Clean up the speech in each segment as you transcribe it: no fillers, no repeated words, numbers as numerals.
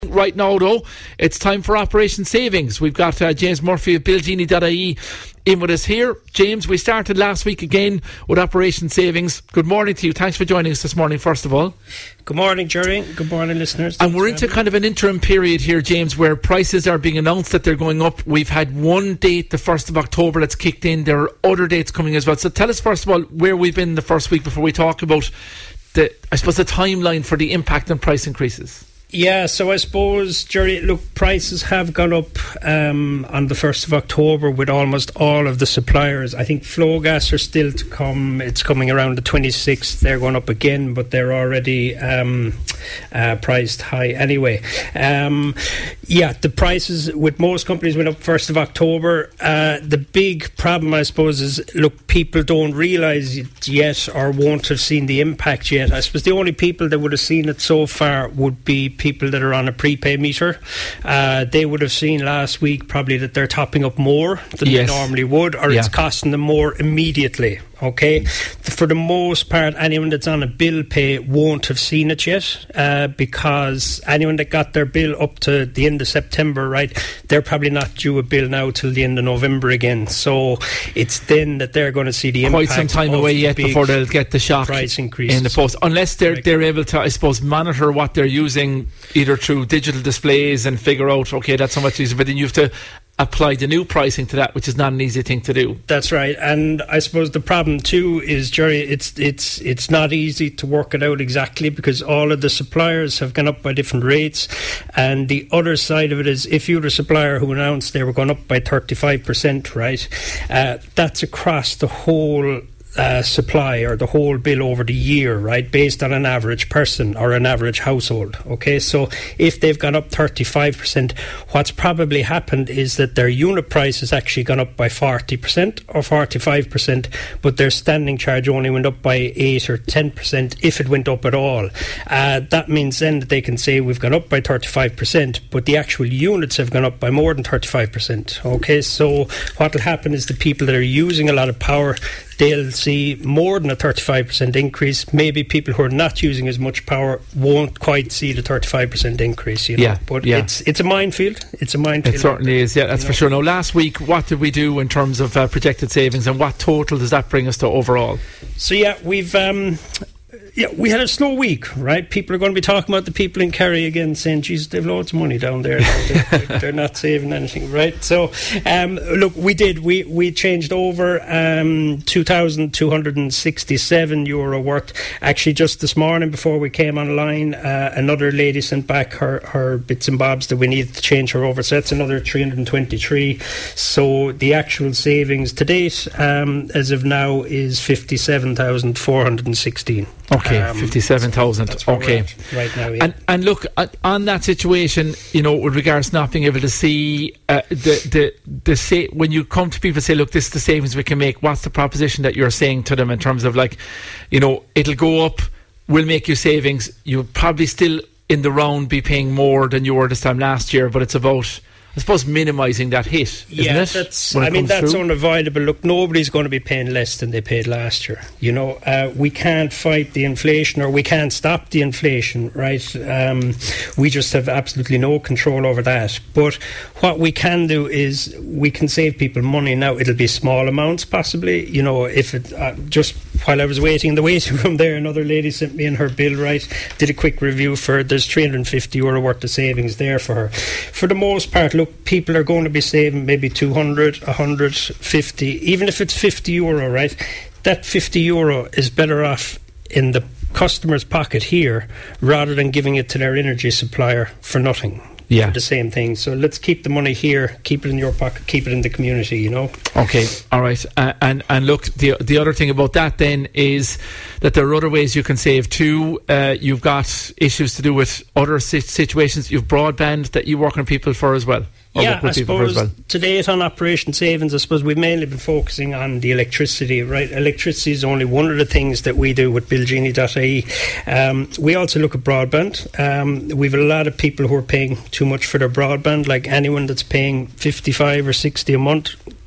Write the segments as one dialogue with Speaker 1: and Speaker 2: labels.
Speaker 1: Right now, though, it's time for Operation Savings. We've got James Murphy of BillGenie.ie in with us here. James, we started last week again with Operation Savings. Good morning to you. Thanks for joining us this morning, first of all.
Speaker 2: Good morning, Jerry. Good morning, listeners.
Speaker 1: And we're into kind of an interim period here, James, where prices are being announced that they're going up. We've had one date, the 1st of October, that's kicked in. There are other dates coming as well. So tell us, first of all, where we've been the first week before we talk about the timeline for the impact on price increases.
Speaker 2: Yeah, so I suppose, Jerry, look, prices have gone up on the 1st of October with almost all of the suppliers. I think flow gas are still to come. It's coming around the 26th. They're going up again, but they're already priced high anyway. The prices with most companies went up 1st of October. The big problem, I suppose, is, look, people don't realise it yet or won't have seen the impact yet. I suppose the only people that would have seen it so far would be people that are on a prepay meter. They would have seen last week probably that they're topping up more than they normally would, or it's costing them more immediately. Okay, for the most part, anyone that's on a bill pay won't have seen it yet, because anyone that got their bill up to the end of September, right, they're probably not due a bill now till the end of November again. So it's then that they're going to see the impact.
Speaker 1: Quite some time away yet before they'll get the shock
Speaker 2: price increase
Speaker 1: in the post, unless they're able to, I suppose, monitor what they're using either through digital displays and figure out, okay, that's how much it is, but then you have to apply the new pricing to that, which is not an easy thing to do.
Speaker 2: That's right. And I suppose the problem too is, Jerry, it's not easy to work it out exactly, because all of the suppliers have gone up by different rates. And the other side of it is, if you're a supplier who announced they were going up by 35%, right, that's across the whole supply or the whole bill over the year, right, based on an average person or an average household. Okay, so if they've gone up 35%, what's probably happened is that their unit price has actually gone up by 40% or 45%, but their standing charge only went up by 8 or 10% if it went up at all. That means then that they can say we've gone up by 35%, but the actual units have gone up by more than 35%. Okay, so what will happen is the people that are using a lot of power, they'll see more than a 35% increase. Maybe people who are not using as much power won't quite see the 35% increase, you know. It's a minefield. It's a minefield.
Speaker 1: It certainly is, that's for sure. Now, last week, what did we do in terms of projected savings, and what total does that bring us to overall?
Speaker 2: So, we had a slow week, right? People are going to be talking about the people in Kerry again, saying, Jesus, they've loads of money down there. They're not saving anything, right? So, look, we changed over €2,267 worth. Actually, just this morning before we came online, another lady sent back her bits and bobs that we needed to change her over. So that's another 323. So the actual savings to date, as of now, is 57,416.
Speaker 1: Okay, 57,000. Okay,
Speaker 2: right now. Yeah.
Speaker 1: And look, on that situation, you know, with regards to not being able to see when you come to people and say, look, this is the savings we can make. What's the proposition that you're saying to them in terms of, like, you know, it'll go up, we'll make you savings. You'll probably still in the round be paying more than you were this time last year, but it's about, I suppose, minimising that hit, isn't it?
Speaker 2: That's unavoidable. Look, nobody's going to be paying less than they paid last year. You know, we can't fight the inflation, or we can't stop the inflation, right? We just have absolutely no control over that. But what we can do is we can save people money. Now, it'll be small amounts, possibly. You know, if it just while I was waiting in the waiting room there, another lady sent me in her bill, right? Did a quick review for, there's €350 worth of savings there for her. For the most part, look, people are going to be saving maybe 200, 150, even if it's €50, right? That €50 is better off in the customer's pocket here rather than giving it to their energy supplier for nothing. For the same thing. So let's keep the money here, keep it in your pocket, keep it in the community, you know.
Speaker 1: Okay, all right. And look, the other thing about that then is that there are other ways you can save too. You've got issues to do with other situations. You've broadband that you work on people for as well.
Speaker 2: I suppose to date on Operation Savings, I suppose we've mainly been focusing on the electricity, right? Electricity is only one of the things that we do with BillGenie.ie. We also look at broadband. We've a lot of people who are paying too much for their broadband, like anyone that's paying 55 or 60 a month.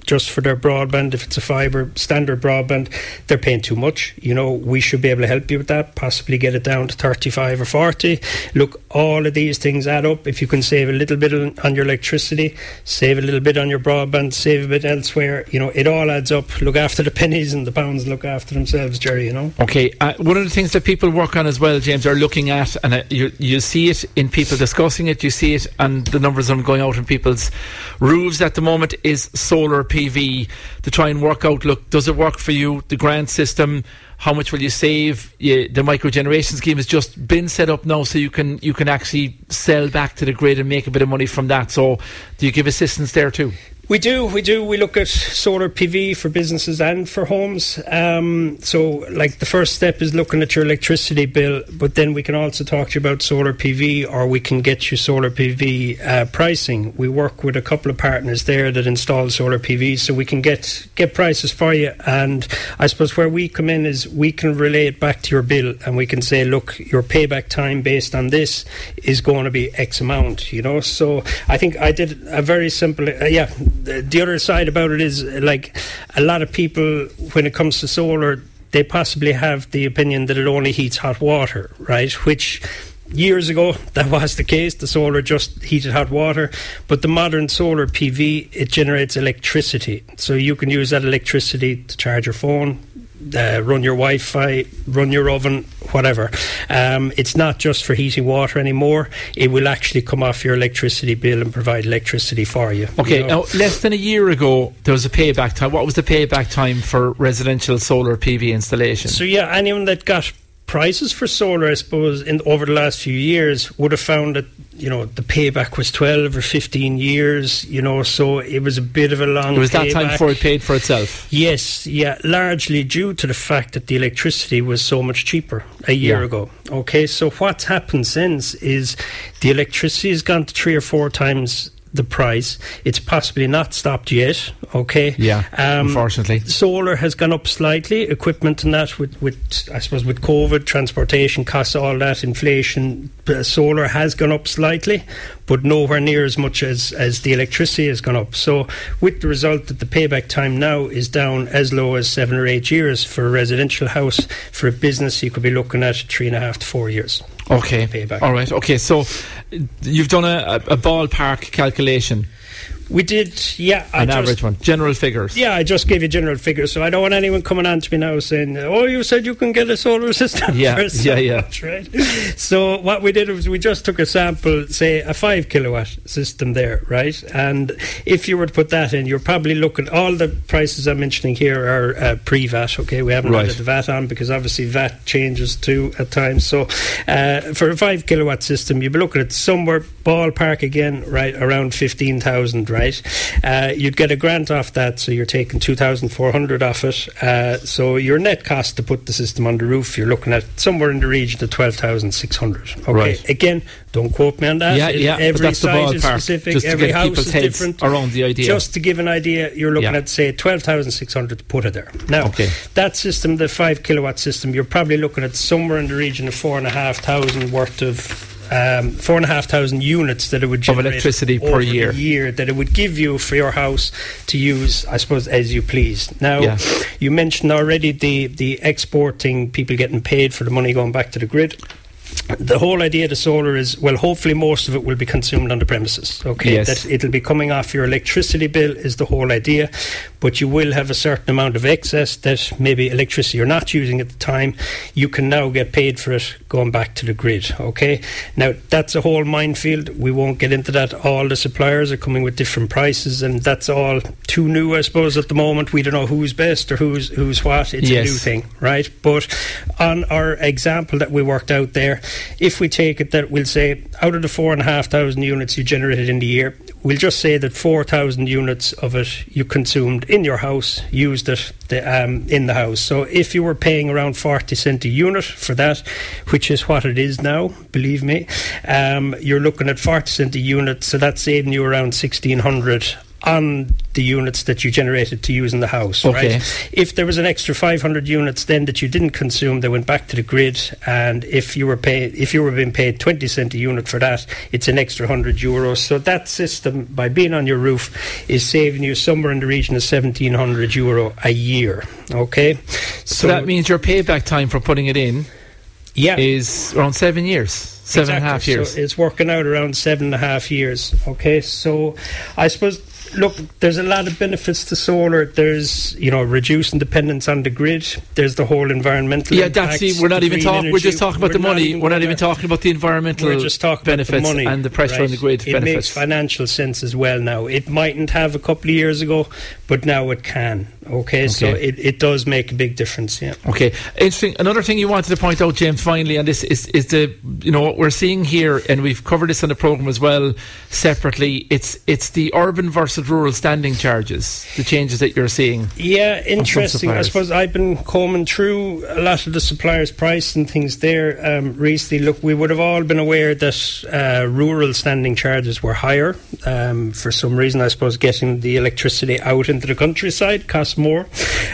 Speaker 2: just for their broadband. If it's a fibre standard broadband, they're paying too much. We should be able to help you with that, possibly get it down to 35 or 40. Look, all of these things add up. If you can save a little bit on your electricity, save a little bit on your broadband, save a bit elsewhere, it all adds up. Look after the pennies and the pounds look after themselves, Jerry,
Speaker 1: Okay, one of the things that people work on as well, James, are looking at, and you see it in people discussing it, you see it, and the numbers are going out in people's roofs at the moment, is solar PV, to try and work out, look, does it work for you? The grant system, how much will you save? The microgeneration scheme has just been set up now, so you can actually sell back to the grid and make a bit of money from that. So do you give assistance there too?
Speaker 2: We do. We look at solar PV for businesses and for homes. So, the first step is looking at your electricity bill, but then we can also talk to you about solar PV, or we can get you solar PV pricing. We work with a couple of partners there that install solar PV, so we can get prices for you. And I suppose where we come in is we can relay it back to your bill, and we can say, look, your payback time based on this is going to be X amount. So I think I did a very simple, The other side about it is, a lot of people, when it comes to solar, they possibly have the opinion that it only heats hot water, right? Which years ago, that was the case. The solar just heated hot water. But the modern solar PV, it generates electricity. So you can use that electricity to charge your phone, run your Wi-Fi, run your oven, whatever. It's not just for heating water anymore. It will actually come off your electricity bill and provide electricity for you.
Speaker 1: Okay, now, less than a year ago, there was a payback time. What was the payback time for residential solar PV installation?
Speaker 2: So, anyone that got prices for solar, I suppose, over the last few years would have found that, the payback was 12 or 15 years, so it was a bit of a long payback. It was that
Speaker 1: time before it paid for itself?
Speaker 2: Yes, largely due to the fact that the electricity was so much cheaper a year ago. Okay, so what's happened since is the electricity has gone to 3 or 4 times the price. It's possibly not stopped yet, okay?
Speaker 1: Yeah, unfortunately.
Speaker 2: Solar has gone up slightly, equipment and that with I suppose with COVID, transportation costs, all that, inflation, solar has gone up slightly, but nowhere near as much as the electricity has gone up. So with the result that the payback time now is down as low as 7 or 8 years for a residential house. For a business, you could be looking at 3.5 to 4 years.
Speaker 1: Okay.
Speaker 2: Payback.
Speaker 1: All right. Okay. So you've done a ballpark calculation.
Speaker 2: We did,
Speaker 1: An average one. General figures.
Speaker 2: Yeah, I just gave you general figures, so I don't want anyone coming on to me now saying, oh, you said you can get a solar system.
Speaker 1: Yeah.
Speaker 2: Much, right? So what we did was we just took a sample, say a 5 kilowatt system there, right? And if you were to put that in, you're probably looking, all the prices I'm mentioning here are pre-VAT, okay? We haven't added the VAT on because obviously VAT changes too at times. So for a 5 kilowatt system, you'd be looking at somewhere ballpark again, right, around 15,000, right? You'd get a grant off that, so you're taking 2,400 off it. So your net cost to put the system on the roof, you're looking at somewhere in the region of 12,600. Okay,
Speaker 1: right.
Speaker 2: Again, don't quote me on that. Every site is specific, every house is different.
Speaker 1: Around the idea.
Speaker 2: Just to give an idea, you're looking at, say, 12,600 to put it there. Now, that system, the 5 kilowatt system, you're probably looking at somewhere in the region of 4,500 worth of 4,500 units that it would generate
Speaker 1: of electricity
Speaker 2: per
Speaker 1: year
Speaker 2: that it would give you for your house to use, I suppose, as you please. Now, you mentioned already the exporting, people getting paid for the money going back to the grid. The whole idea of the solar is, well, hopefully most of it will be consumed on the premises, okay?
Speaker 1: Yes.
Speaker 2: That it'll be coming off your electricity bill is the whole idea, but you will have a certain amount of excess that maybe electricity you're not using at the time. You can now get paid for it going back to the grid, okay? Now, that's a whole minefield. We won't get into that. All the suppliers are coming with different prices, and that's all too new, I suppose, at the moment. We don't know who's best or who's what. It's a new thing, right? But on our example that we worked out there, if we take it that we'll say out of the 4,500 units you generated in the year, we'll just say that 4,000 units of it you consumed in your house, used it in the house. So if you were paying around 40 cent a unit for that, which is what it is now, believe me, you're looking at 40 cent a unit, so that's saving you around 1,600 on the units that you generated to use in the house,
Speaker 1: Okay.
Speaker 2: right? If there was an extra 500 units then that you didn't consume, they went back to the grid, and if you were being paid 20 cent a unit for that, it's an extra €100. So that system, by being on your roof, is saving you somewhere in the region of €1,700 a year. Okay,
Speaker 1: So that means your payback time for putting it in
Speaker 2: yeah,
Speaker 1: is around 7 years, 7.5 years.
Speaker 2: So it's working out around 7.5 years. Okay, so I suppose, look, there's a lot of benefits to solar. There's, reducing dependence on the grid. There's the whole environmental impacts.
Speaker 1: We're not even talking. We're just talking about the money. We're not even
Speaker 2: talking
Speaker 1: talking about the environmental benefits and the pressure on the grid benefits.
Speaker 2: It makes financial sense as well now. It mightn't have a couple of years ago, but now it can. Okay. So it does make a big difference. Yeah.
Speaker 1: Okay, interesting. Another thing you wanted to point out, James, finally, and this is the what we're seeing here, and we've covered this on the programme as well separately. It's the urban versus rural standing charges, the changes that you're seeing.
Speaker 2: Yeah, interesting. I suppose I've been combing through a lot of the suppliers' price and things there recently. Look, we would have all been aware that rural standing charges were higher. For some reason, I suppose getting the electricity out into the countryside costs more.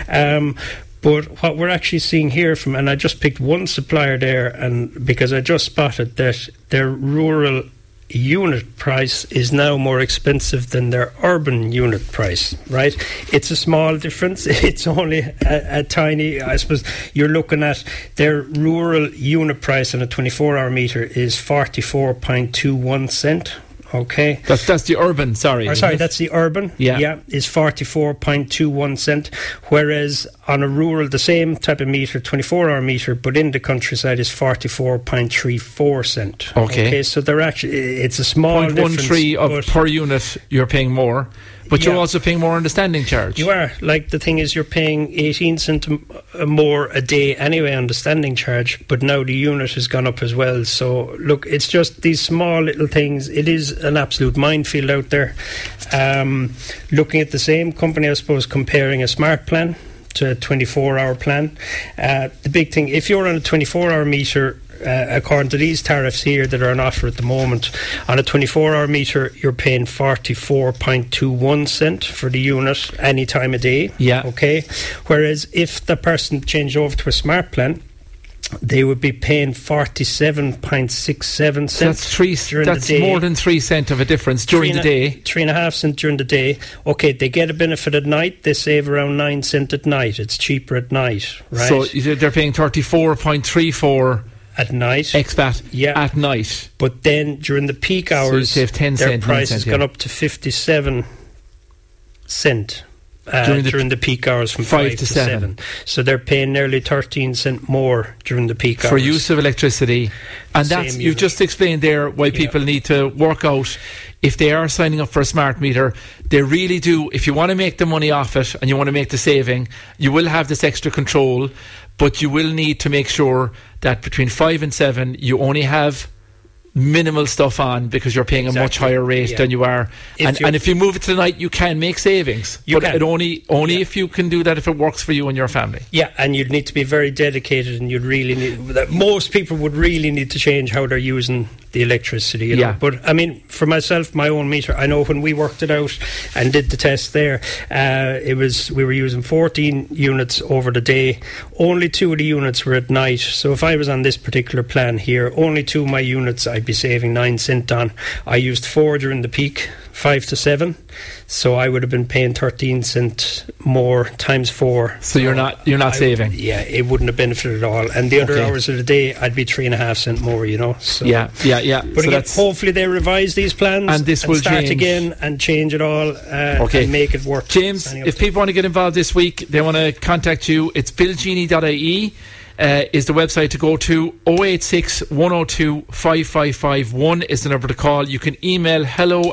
Speaker 2: But what we're actually seeing here and I just picked one supplier there, and because I just spotted that their rural unit price is now more expensive than their urban unit price, right? It's a small difference. It's only a tiny, I suppose you're looking at their rural unit price on a 24-hour meter is 44.21 cent. Okay.
Speaker 1: That's the urban, sorry.
Speaker 2: That's the urban. Yeah, is 44.21 cent. Whereas on a rural, the same type of meter, 24-hour meter, but in the countryside is 44.34 cent.
Speaker 1: Okay.
Speaker 2: So they're actually, it's a small difference.
Speaker 1: 0.13 per unit you're paying more. But you're also paying more on the standing charge.
Speaker 2: You are. Like, the thing is, you're paying 18 cent more a day anyway on the standing charge, but now the unit has gone up as well. So, look, it's just these small little things. It is an absolute minefield out there. Looking at the same company, I suppose, comparing a smart plan to a 24-hour plan. The big thing, if you're on a 24-hour meter, according to these tariffs here that are on offer at the moment, on a 24-hour meter you're paying 44.21 cent for the unit any time of day.
Speaker 1: Yeah.
Speaker 2: Okay. Whereas if the person changed over to a smart plan, they would be paying 47.67 cents.
Speaker 1: That's more than 3 cent of a difference during the day.
Speaker 2: 3.5 cent during the day. Okay, they get a benefit at night. They save around 9 cent at night. It's cheaper at night, right?
Speaker 1: So they're paying 34.34
Speaker 2: at night.
Speaker 1: Expat at night.
Speaker 2: But then during the peak hours,
Speaker 1: so you save 10
Speaker 2: their
Speaker 1: cent,
Speaker 2: price has gone up to 57 cent. During the peak hours from 5 to 7. So they're paying nearly 13 cent more during the peak hours.
Speaker 1: For use of electricity. And you've just explained there why people need to work out, if they are signing up for a smart meter, they really do. If you want to make the money off it and you want to make the saving, you will have this extra control, but you will need to make sure that between 5 and 7 you only have minimal stuff on, because you're paying a much higher rate than you are. And if you move it to the night, you can make savings. It only if you can do that, if it works for you and your family. Yeah,
Speaker 2: and you'd need to be very dedicated, and you'd really need, most people would really need to change how they're using the electricity, you know. But I mean, for myself, my own meter, I know when we worked it out and did the test there, we were using 14 units over the day. Only 2 of the units were at night. So if I was on this particular plan here, only 2 of my units I'd be saving 9 cent on. I used 4 during the peak, 5 to 7. So I would have been paying 13 cent more times 4.
Speaker 1: So you're not saving.
Speaker 2: It wouldn't have benefited at all. And the other hours of the day, I'd be 3.5 cent more. You know. So
Speaker 1: yeah.
Speaker 2: But again, hopefully they revise these plans
Speaker 1: and this will
Speaker 2: start
Speaker 1: change
Speaker 2: again and change it all. And make it work.
Speaker 1: James, if people want to get involved this week, they want to contact you. It's billgenie.ie. Is the website to go to. 086 102 5551 is the number to call. You can email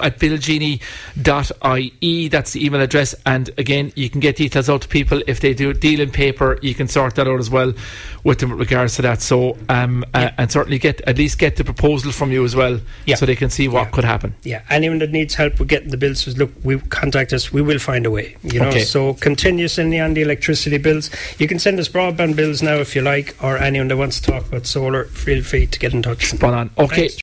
Speaker 1: hello@billgenie.ie. That's the email address. And again, you can get details out to people. If they do deal in paper, you can sort that out as well with them with regards to that. So and certainly at least get the proposal from you as well, so they can see what could happen.
Speaker 2: Yeah, anyone that needs help with getting the bills, says, look, contact us, we will find a way, you know. So continue sending on the electricity bills. You can send us broadband bills now if you like, or anyone that wants to talk about solar, feel free to get in touch.
Speaker 1: Spot on. Okay. Thanks.